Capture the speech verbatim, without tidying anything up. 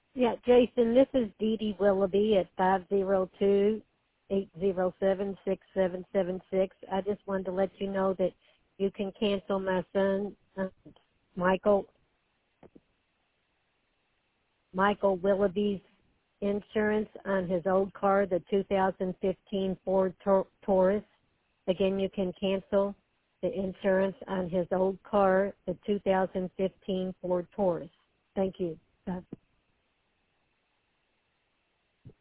Yeah, Jason, this is Dee Dee Willoughby at five zero two, eight zero seven, six seven seven six. I just wanted to let you know that you can cancel my son, uh, Michael, Michael Willoughby's insurance on his old car, the two thousand fifteen Ford Tor- Taurus. Again, you can cancel the insurance on his old car, the two thousand fifteen Ford Taurus. Thank you. Bye.